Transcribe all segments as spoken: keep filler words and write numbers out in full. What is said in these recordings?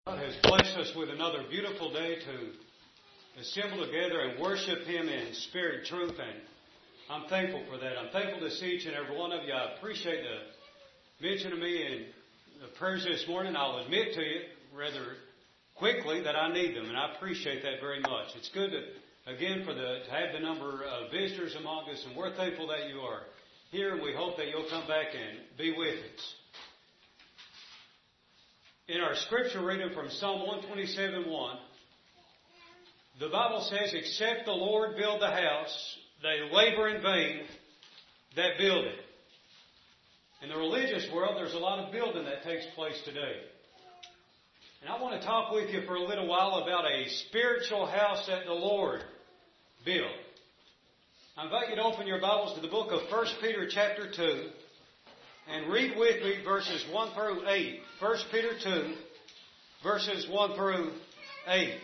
God has blessed us with another beautiful day to assemble together and worship Him in spirit and truth, and I'm thankful for that. I'm thankful to see each and every one of you. I appreciate the mention of me in the prayers this morning. I'll admit to you rather quickly that I need them, and I appreciate that very much. It's good to, again, for the to have the number of visitors among us, and we're thankful that you are here, and we hope that you'll come back and be with us. In our scripture reading from Psalm one twenty-seven one, the Bible says, "Except the Lord build the house, they labor in vain that build it." In the religious world, there's a lot of building that takes place today. And I want to talk with you for a little while about a spiritual house that the Lord built. I invite you to open your Bibles to the book of First Peter chapter two. And read with me verses one through eight. First Peter two, verses one through eight.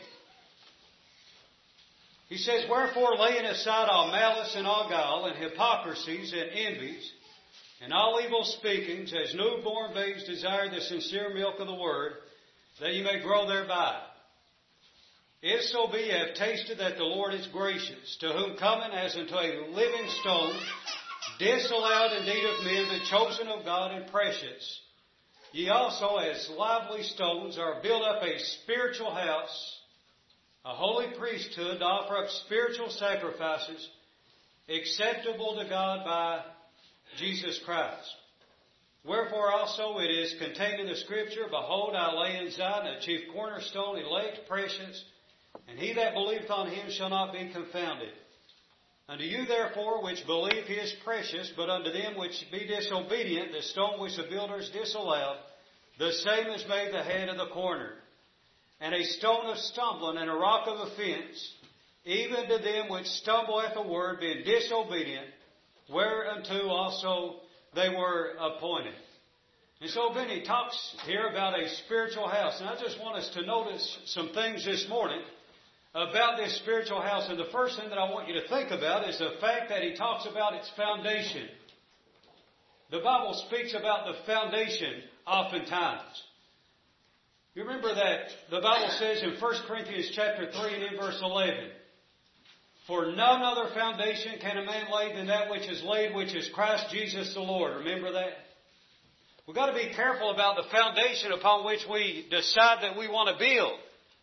He says, "Wherefore laying aside all malice and all guile and hypocrisies and envies and all evil speakings, as newborn babes desire the sincere milk of the word, that you may grow thereby. If so be ye have tasted that the Lord is gracious, to whom coming as unto a living stone, disallowed indeed of men, but chosen of God and precious. Ye also, as lively stones, are built up a spiritual house, a holy priesthood, to offer up spiritual sacrifices, acceptable to God by Jesus Christ. Wherefore also it is contained in the Scripture, Behold, I lay in Zion a chief cornerstone, elect, precious, and he that believeth on him shall not be confounded. Unto you therefore which believe he is precious, but unto them which be disobedient, the stone which the builders disallowed, the same is made the head of the corner, and a stone of stumbling and a rock of offense, even to them which stumble at the word, being disobedient, whereunto also they were appointed." And so then he talks here about a spiritual house. And I just want us to notice some things this morning about this spiritual house. And the first thing that I want you to think about is the fact that he talks about its foundation. The Bible speaks about the foundation oftentimes. You remember that the Bible says in First Corinthians chapter three and in verse eleven, "For none other foundation can a man lay than that which is laid, which is Christ Jesus the Lord." Remember that? We've got to be careful about the foundation upon which we decide that we want to build.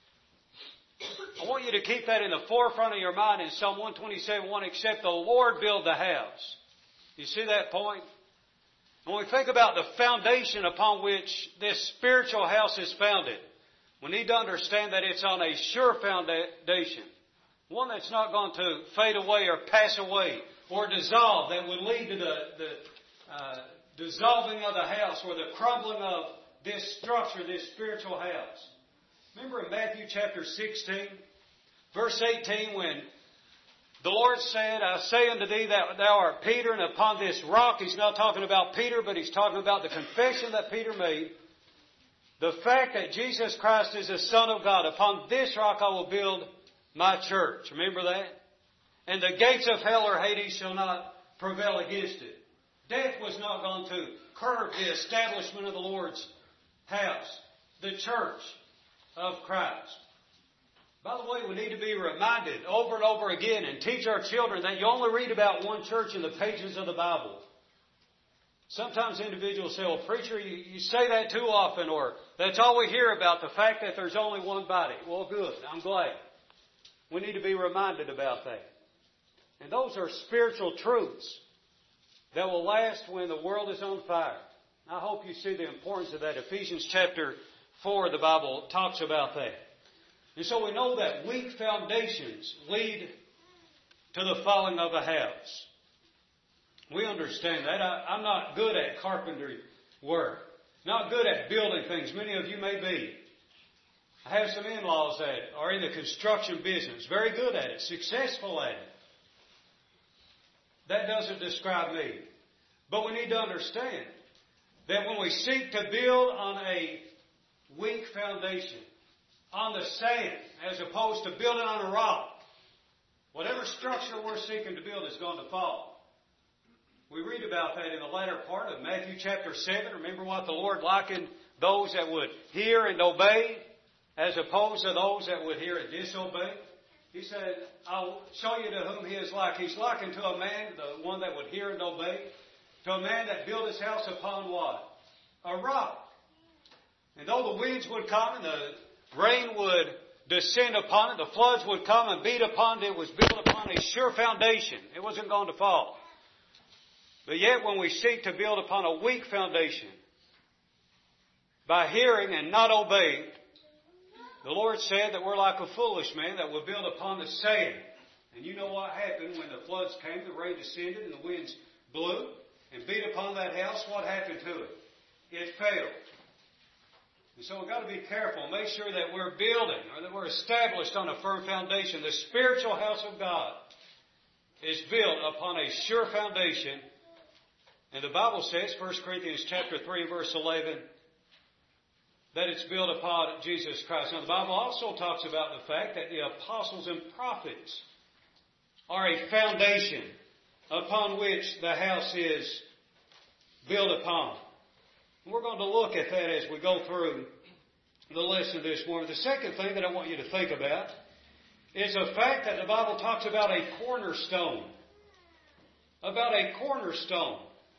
I want you to keep that in the forefront of your mind in Psalm one twenty-seven one, "Except the Lord build the house." You see that point? When we think about the foundation upon which this spiritual house is founded, we need to understand that it's on a sure foundation. One that's not going to fade away or pass away or dissolve, that would lead to the, the uh, dissolving of the house or the crumbling of this structure, this spiritual house. Remember in Matthew chapter sixteen, verse eighteen, when the Lord said, "I say unto thee that thou art Peter, and upon this rock," he's not talking about Peter, but he's talking about the confession that Peter made. The fact that Jesus Christ is the Son of God. "Upon this rock I will build my church." Remember that? "And the gates of hell or Hades shall not prevail against it." Death was not going to curb the establishment of the Lord's house, the church of Christ. By the way, we need to be reminded over and over again and teach our children that you only read about one church in the pages of the Bible. Sometimes individuals say, "Well, preacher, you, you say that too often," or "That's all we hear about, the fact that there's only one body." Well, good. I'm glad. We need to be reminded about that. And those are spiritual truths that will last when the world is on fire. I hope you see the importance of that. Ephesians chapter four, the Bible talks about that. And so we know that weak foundations lead to the falling of a house. We understand that. I, I'm not good at carpentry work. Not good at building things. Many of you may be. I have some in-laws that are in the construction business. Very good at it. Successful at it. That doesn't describe me. But we need to understand that when we seek to build on a weak foundation, on the sand, as opposed to building on a rock, whatever structure we're seeking to build is going to fall. We read about that in the latter part of Matthew chapter seven. Remember what the Lord likened those that would hear and obey as opposed to those that would hear and disobey. He said, I'll show you to whom he is like. He's likened to a man, the one that would hear and obey, to a man that built his house upon what? A rock. And though the winds would come and the rain would descend upon it, the floods would come and beat upon it, it was built upon a sure foundation. It wasn't going to fall. But yet when we seek to build upon a weak foundation, by hearing and not obeying, the Lord said that we're like a foolish man that will build upon the sand. And you know what happened when the floods came, the rain descended and the winds blew and beat upon that house. What happened to it? It failed. And so we've got to be careful. Make sure that we're building or that we're established on a firm foundation. The spiritual house of God is built upon a sure foundation. And the Bible says, First Corinthians chapter three, verse eleven, that it's built upon Jesus Christ. Now the Bible also talks about the fact that the apostles and prophets are a foundation upon which the house is built upon. And we're going to look at that as we go through the lesson this morning. The second thing that I want you to think about is the fact that the Bible talks about a cornerstone. About a cornerstone.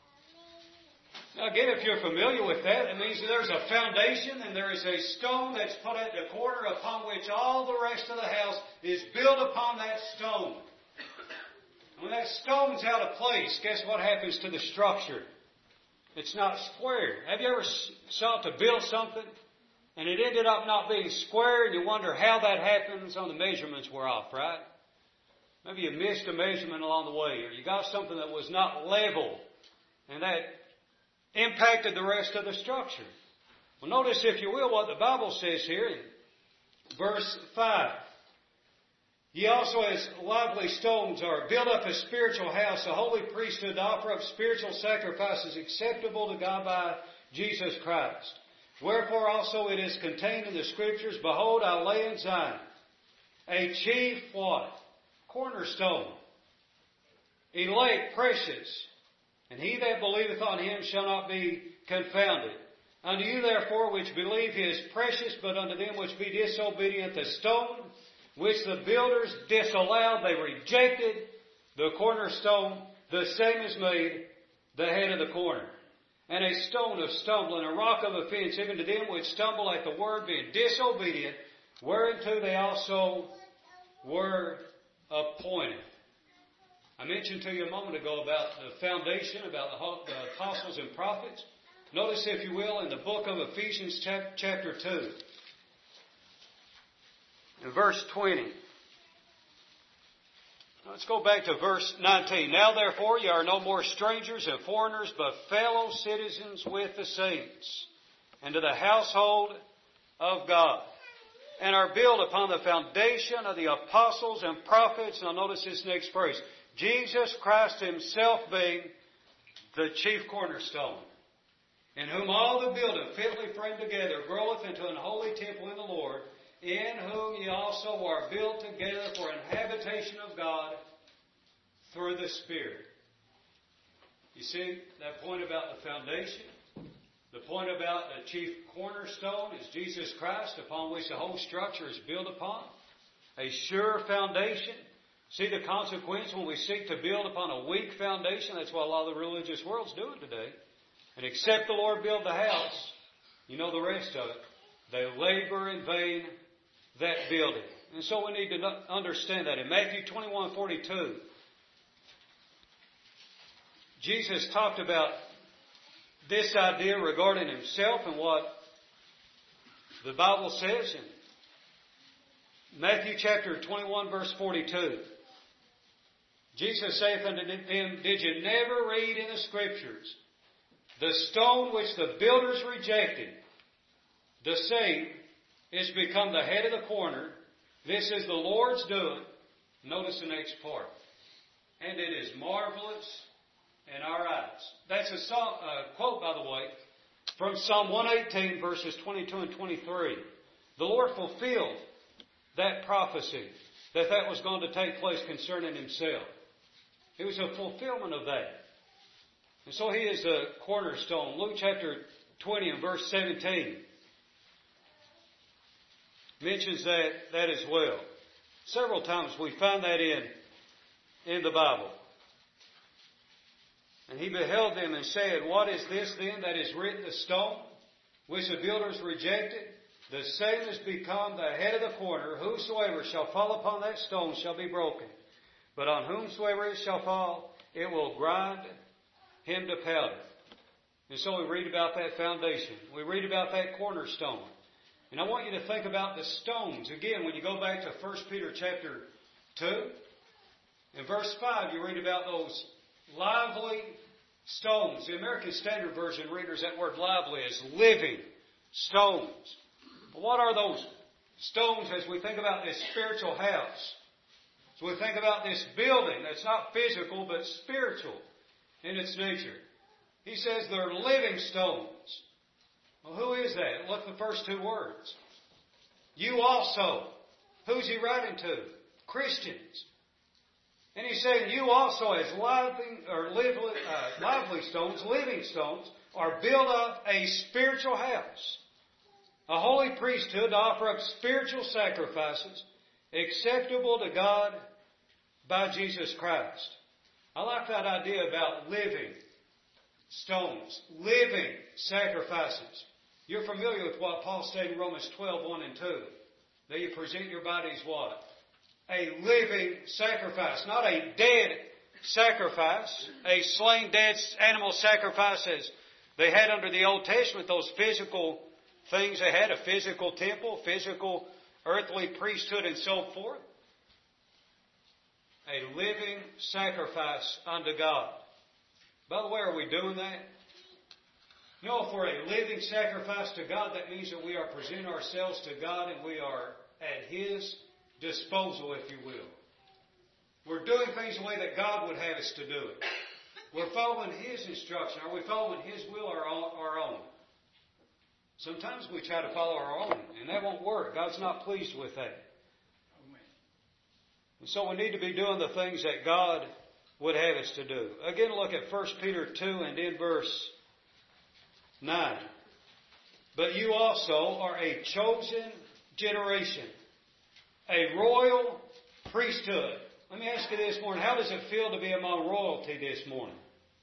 Now again, if you're familiar with that, it means that there's a foundation and there is a stone that's put at the corner upon which all the rest of the house is built upon that stone. And when that stone's out of place, guess what happens to the structure? It's not square. Have you ever sought to build something and it ended up not being square and you wonder how that happens? On the measurements were off, right? Maybe you missed a measurement along the way, or you got something that was not level and that impacted the rest of the structure. Well, notice, if you will, what the Bible says here in verse five. Ye also as lively stones are built up a spiritual house, a holy priesthood, to offer up spiritual sacrifices acceptable to God by Jesus Christ. Wherefore also it is contained in the Scriptures, Behold, I lay in Zion a chief what? Cornerstone, elect, precious, and he that believeth on him shall not be confounded. Unto you therefore which believe he is precious, but unto them which be disobedient, the stone which the builders disallowed, they rejected, the cornerstone, the same is made the head of the corner. And a stone of stumbling, a rock of offense, even to them which stumble at the word, being disobedient, whereunto they also were appointed. I mentioned to you a moment ago about the foundation, about the apostles and prophets. Notice, if you will, in the book of Ephesians chapter two, in verse twenty. Let's go back to verse nineteen. Now therefore ye are no more strangers and foreigners, but fellow citizens with the saints, and to the household of God, and are built upon the foundation of the apostles and prophets. Now notice this next phrase. Jesus Christ himself being the chief cornerstone, in whom all the building fitly framed together groweth into an holy temple in the Lord, in whom ye also are built together for an habitation of God through the Spirit. You see that point about the foundation? The point about the chief cornerstone is Jesus Christ, upon which the whole structure is built upon. A sure foundation. See the consequence when we seek to build upon a weak foundation? That's what a lot of the religious world's doing today. And except the Lord build the house, you know the rest of it. They labor in vain that build it. And so we need to understand that. In Matthew twenty-one forty-two, Jesus talked about this idea regarding himself and what the Bible says in Matthew chapter twenty-one verse forty-two. Jesus saith unto them, Did you never read in the Scriptures, the stone which the builders rejected, the same is become the head of the corner. This is the Lord's doing. Notice the next part. And it is marvelous in our eyes. That's a song, uh, quote, by the way, from Psalm one eighteen, verses twenty-two and twenty-three. The Lord fulfilled that prophecy, that that was going to take place concerning himself. It was a fulfillment of that. And so he is the cornerstone. Luke chapter twenty and verse seventeen. mentions that, that as well. Several times we find that in, in the Bible. And he beheld them and said, What is this then that is written, the stone, which the builders rejected? The same is become the head of the corner. Whosoever shall fall upon that stone shall be broken. But on whomsoever it shall fall, it will grind him to powder. And so we read about that foundation. We read about that cornerstone. And I want you to think about the stones. Again, when you go back to First Peter chapter two, in verse five, you read about those lively stones. The American Standard Version renders that word lively as living stones. What are those stones as we think about this spiritual house? As we think about this building that's not physical but spiritual in its nature. He says they're living stones. Well, who is that? Look at the first two words. You also. Who's he writing to? Christians. And he's saying you also as lively, or lively, uh, lively stones, living stones, are built up a spiritual house. A holy priesthood to offer up spiritual sacrifices acceptable to God by Jesus Christ. I like that idea about living stones, living sacrifices. You're familiar with what Paul said in Romans twelve, one and two. That you present your bodies what? A living sacrifice, not a dead sacrifice, a slain dead animal sacrifice as they had under the Old Testament, those physical things they had, a physical temple, physical earthly priesthood and so forth. A living sacrifice unto God. By the way, are we doing that? You know, for a living sacrifice to God, that means that we are presenting ourselves to God and we are at His disposal, if you will. We're doing things the way that God would have us to do it. We're following His instruction. Are we following His will or our own? Sometimes we try to follow our own, and that won't work. God's not pleased with that. And so we need to be doing the things that God would have us to do. Again, look at First Peter two and in verse nine. But you also are a chosen generation, a royal priesthood. Let me ask you this morning, how does it feel to be among royalty this morning?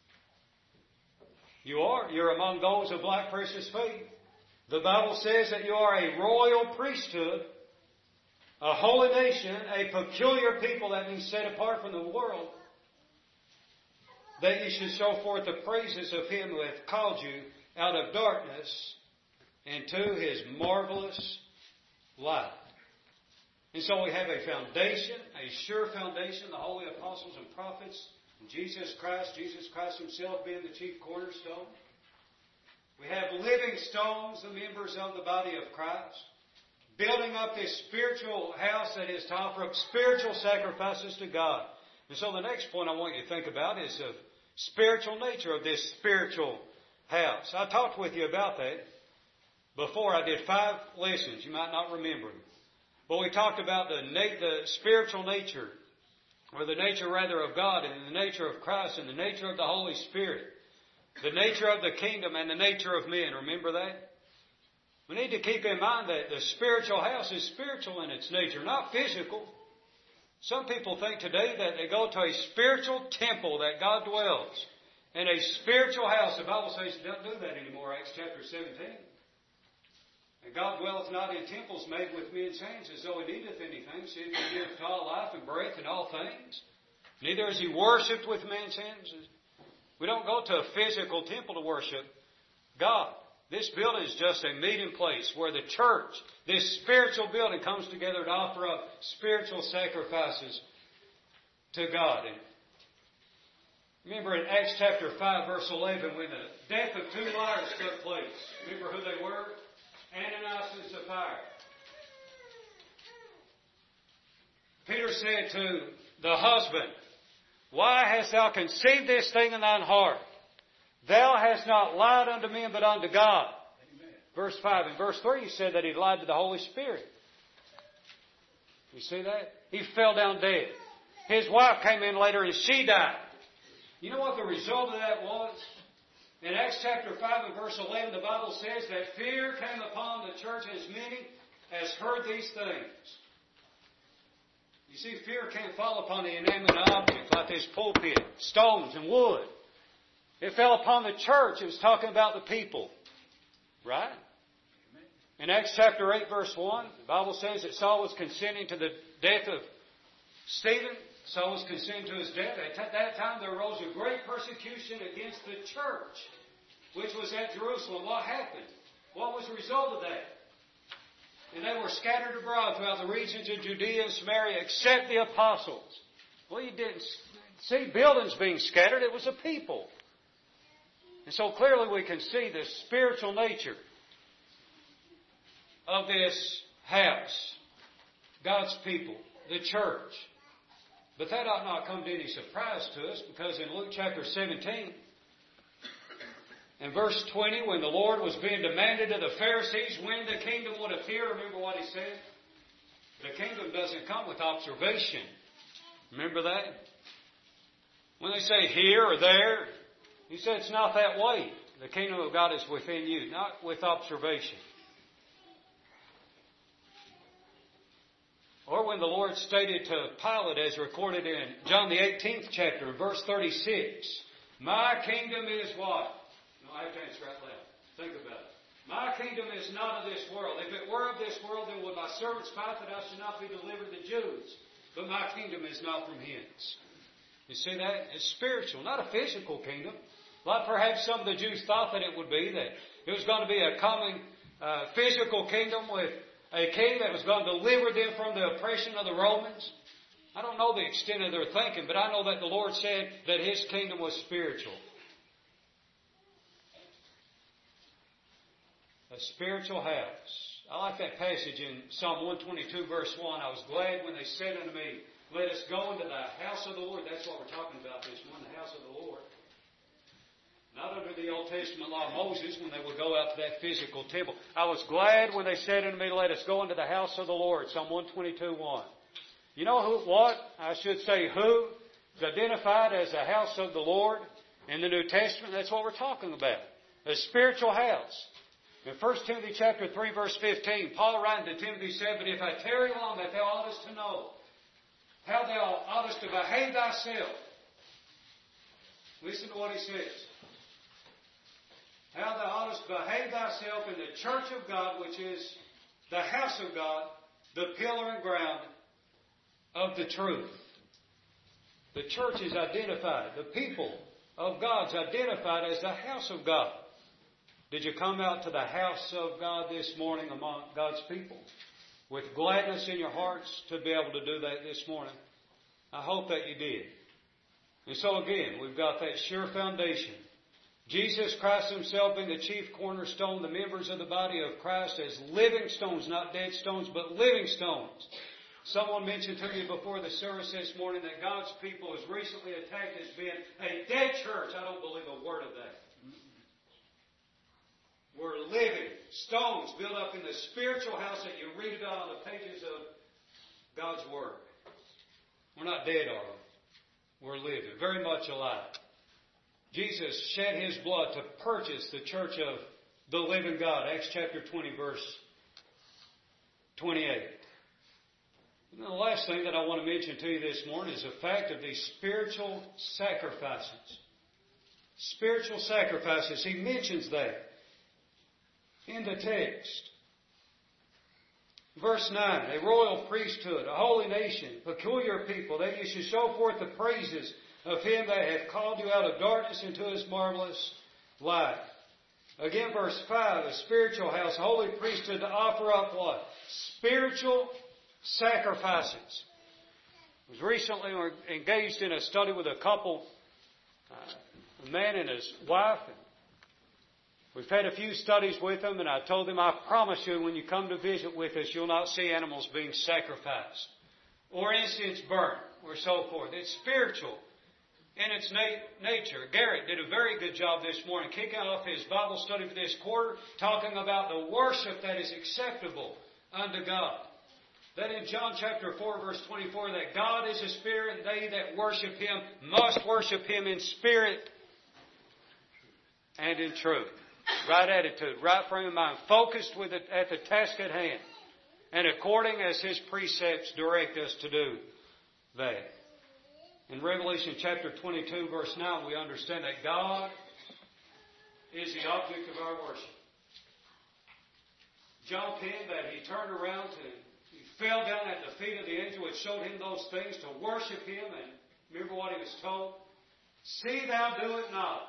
You are. You're among those of black precious faith. The Bible says that you are a royal priesthood, a holy nation, a peculiar people, that means set apart from the world, that you should show forth the praises of Him who hath called you out of darkness into His marvelous light. And so we have a foundation, a sure foundation, the holy apostles and prophets, and Jesus Christ, Jesus Christ Himself being the chief cornerstone. We have living stones, the members of the body of Christ, building up this spiritual house that is to offer up spiritual sacrifices to God. And so the next point I want you to think about is the spiritual nature of this spiritual house. I talked with you about that before. I did five lessons. You might not remember them. But we talked about the, na- the spiritual nature, or the nature rather of God, and the nature of Christ, and the nature of the Holy Spirit. The nature of the kingdom and the nature of men. Remember that? We need to keep in mind that the spiritual house is spiritual in its nature, not physical. Some people think today that they go to a spiritual temple that God dwells. In a spiritual house. The Bible says you don't do that anymore, Acts chapter seventeen. And God dwelleth not in temples made with men's hands, as though He needeth anything, seeing He giveth all life and breath and all things. Neither is He worshipped with men's hands. We don't go to a physical temple to worship God. This building is just a meeting place where the church, this spiritual building, comes together to offer up spiritual sacrifices to God. And remember in Acts chapter five, verse eleven, when the death of two liars took place. Remember who they were? Ananias and Sapphira. Peter said to the husband, Why hast thou conceived this thing in thine heart? Thou hast not lied unto men, but unto God. Amen. Verse five. In verse three, he said that he lied to the Holy Spirit. You see that? He fell down dead. His wife came in later and she died. You know what the result of that was? In Acts chapter five and verse eleven, the Bible says that fear came upon the church as many has heard these things. You see, fear can't fall upon the inanimate object like this pulpit, stones and wood. It fell upon the church. It was talking about the people. Right? In Acts chapter eight, verse one, the Bible says that Saul was consenting to the death of Stephen. Saul was consenting to his death. At that time, there arose a great persecution against the church, which was at Jerusalem. What happened? What was the result of that? And they were scattered abroad throughout the regions of Judea and Samaria, except the apostles. Well, you didn't see buildings being scattered. It was a people. And so clearly we can see the spiritual nature of this house, God's people, the church. But that ought not come to any surprise to us, because in Luke chapter seventeen, in verse twenty, when the Lord was being demanded of the Pharisees when the kingdom would appear, remember what He said? The kingdom doesn't come with observation. Remember that? When they say here or there, He said it's not that way. The kingdom of God is within you, not with observation. Or when the Lord stated to Pilate, as recorded in John the eighteenth chapter, verse thirty-six, my kingdom is what? No, I have to answer that loud. Think about it. My kingdom is not of this world. If it were of this world, then would my servants fight that I should not be delivered to Jews. But my kingdom is not from hence. You see that? It's spiritual, not a physical kingdom. Like perhaps some of the Jews thought that it would be, that it was going to be a coming uh, physical kingdom with a king that was going to deliver them from the oppression of the Romans. I don't know the extent of their thinking, but I know that the Lord said that His kingdom was spiritual. A spiritual house. I like that passage in Psalm one twenty-two verse one. I was glad when they said unto me, let us go into the house of the Lord. That's what we're talking about this morning, the house of the Lord. Not under the Old Testament law of Moses when they would go out to that physical temple. I was glad when they said unto me, let us go into the house of the Lord. Psalm one twenty-two one. You know who, what? I should say who is identified as the house of the Lord in the New Testament? That's what we're talking about. A spiritual house. In First Timothy chapter three verse fifteen, Paul writing to Timothy said, but if I tarry long, that thou oughtest to know how thou oughtest to behave thyself. Listen to what he says. How thou oughtest to behave thyself in the church of God, which is the house of God, the pillar and ground of the truth. The church is identified. The people of God is identified as the house of God. Did you come out to the house of God this morning among God's people with gladness in your hearts to be able to do that this morning? I hope that you did. And so again, we've got that sure foundation. Jesus Christ Himself being the chief cornerstone, the members of the body of Christ as living stones, not dead stones, but living stones. Someone mentioned to me before the service this morning that God's people is recently attacked as being a dead church. I don't believe a word of that. We're living stones built up in the spiritual house that you read about on the pages of God's Word. We're not dead, are we? We're living, very much alive. Jesus shed His blood to purchase the church of the living God. Acts chapter twenty, verse twenty-eight. And the last thing that I want to mention to you this morning is the fact of these spiritual sacrifices. Spiritual sacrifices. He mentions that in the text. Verse nine, a royal priesthood, a holy nation, peculiar people, that you should show forth the praises of Him that hath called you out of darkness into His marvelous light. Again, verse five, a spiritual house, a holy priesthood to offer up what? Spiritual sacrifices. I was recently engaged in a study with a couple, uh, a man and his wife. And we've had a few studies with them, and I told them, I promise you, when you come to visit with us, you'll not see animals being sacrificed or incense burnt or so forth. It's spiritual in its na- nature. Garrett did a very good job this morning, kicking off his Bible study for this quarter, talking about the worship that is acceptable unto God. That in John chapter four, verse twenty-four, that God is a spirit, and they that worship Him must worship Him in spirit and in truth. Right attitude, right frame of mind, focused with it at the task at hand. and according as His precepts direct us to do that. In Revelation chapter twenty-two, verse nine, we understand that God is the object of our worship. John penned that he turned around to, he fell down at the feet of the angel which showed him those things to worship him. And remember what he was told? See thou do it not.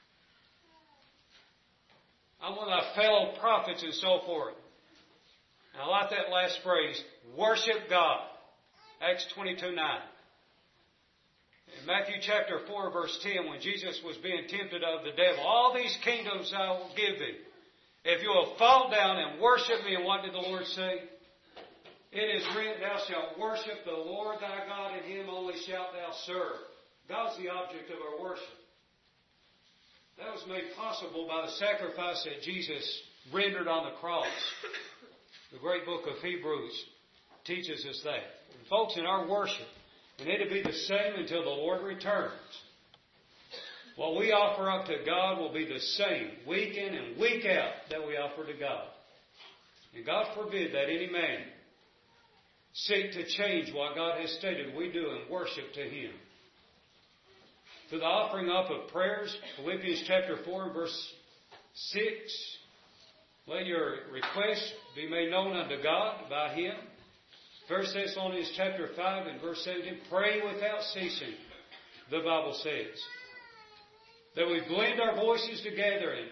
I'm one of thy fellow prophets and so forth. And I like that last phrase, worship God. Acts twenty-two nine. In Matthew chapter four verse ten, when Jesus was being tempted of the devil, all these kingdoms I will give thee, if you will fall down and worship me. And what did the Lord say? It is written, thou shalt worship the Lord thy God, and Him only shalt thou serve. God's the object of our worship. That was made possible by the sacrifice that Jesus rendered on the cross. The great book of Hebrews teaches us that. And folks, in our worship, and it'll be the same until the Lord returns. What we offer up to God will be the same week in and week out that we offer to God. And God forbid that any man seek to change what God has stated we do in worship to Him. To the offering up of prayers, Philippians chapter four and verse six, let your requests be made known unto God by Him. First Thessalonians chapter five and verse seventeen, pray without ceasing, the Bible says. That we blend our voices together and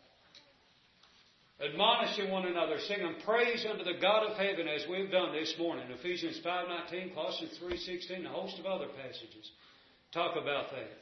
admonishing one another, singing praise unto the God of heaven as we've done this morning. Ephesians five nineteen, Colossians three sixteen, and a host of other passages talk about that.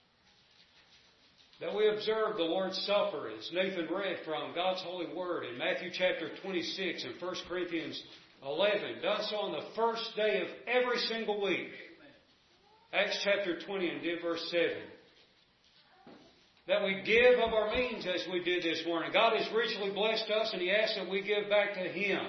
That we observe the Lord's Supper, as Nathan read from God's holy word in Matthew chapter twenty-six and First Corinthians eleven, done so on the first day of every single week. Acts chapter twenty and verse seven. That we give of our means as we did this morning. God has richly blessed us, and He asks that we give back to Him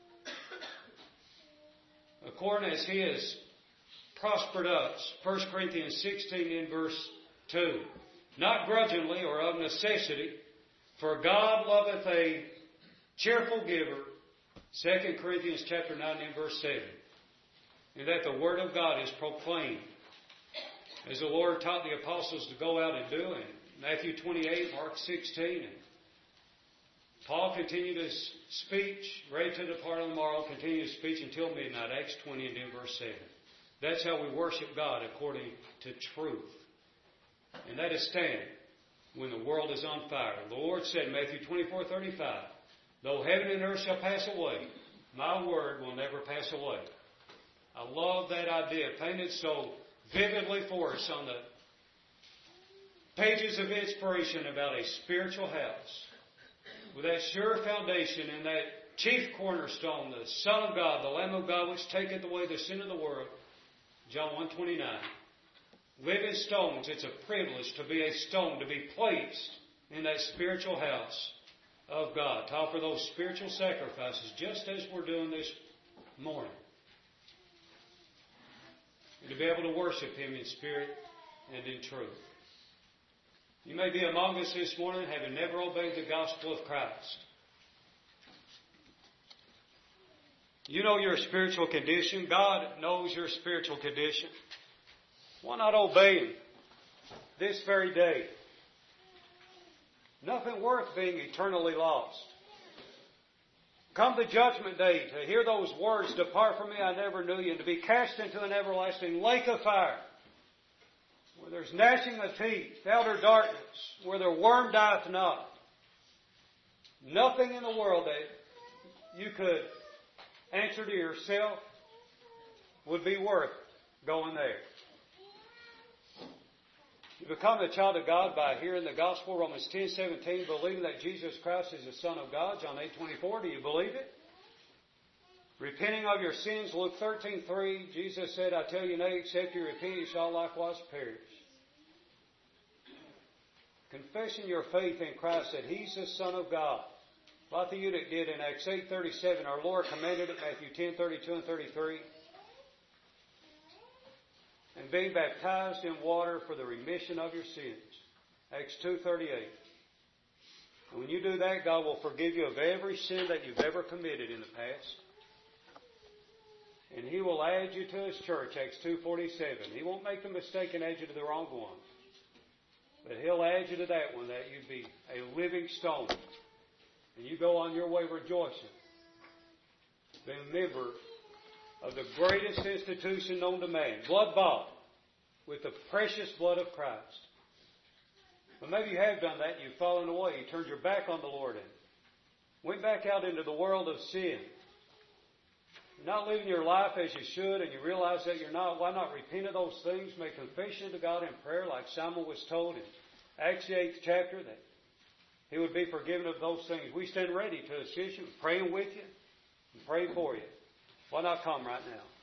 according as He has prospered us. First Corinthians sixteen in verse two. Not grudgingly or of necessity, for God loveth a cheerful giver. Second Corinthians chapter nine and verse seven. And that the Word of God is proclaimed, as the Lord taught the apostles to go out and do. And Matthew twenty-eight, Mark sixteen. And Paul continued his speech, ready to depart on the morrow, continued his speech until midnight, Acts twenty and in verse seven. That's how we worship God, according to truth. And that is stand when the world is on fire. The Lord said in Matthew twenty-four thirty-five, though heaven and earth shall pass away, my word will never pass away. I love that idea, painted so vividly for us on the pages of inspiration about a spiritual house with that sure foundation and that chief cornerstone, the Son of God, the Lamb of God, which taketh away the sin of the world. John one twenty-nine. Living stones, it's a privilege to be a stone, to be placed in that spiritual house of God, to offer those spiritual sacrifices just as we're doing this morning. And to be able to worship Him in spirit and in truth. You may be among us this morning having never obeyed the gospel of Christ. You know your spiritual condition. God knows your spiritual condition. Why not obey Him this very day? Nothing worth being eternally lost. Come the judgment day to hear those words, depart from me, I never knew you, and to be cast into an everlasting lake of fire, where there's gnashing of teeth, outer darkness, where their worm dieth not. Nothing in the world that you could answer to yourself would be worth going there. You become a child of God by hearing the gospel, Romans ten seventeen, believing that Jesus Christ is the Son of God, John eight twenty-four. Do you believe it? Repenting of your sins, Luke thirteen three, Jesus said, I tell you, nay, except you repent, you shall likewise perish. Confessing your faith in Christ that He's the Son of God. Like the eunuch did in Acts eight thirty-seven, our Lord commanded it, Matthew ten thirty-two and thirty-three. And being baptized in water for the remission of your sins. Acts two thirty-eight. And when you do that, God will forgive you of every sin that you've ever committed in the past. And He will add you to His church, Acts two forty-seven. He won't make the mistake and add you to the wrong one. But He'll add you to that one, that you be a living stone. And you go on your way rejoicing. Be a member of the greatest institution known to man. Blood bought with the precious blood of Christ. But maybe you have done that and you've fallen away. You turned your back on the Lord and went back out into the world of sin. You're not living your life as you should, and you realize that you're not. Why not repent of those things? Make confession to God in prayer, like Simon was told in Acts the eighth chapter, that he would be forgiven of those things. We stand ready to assist you, praying with you, and pray for you. Why not come right now?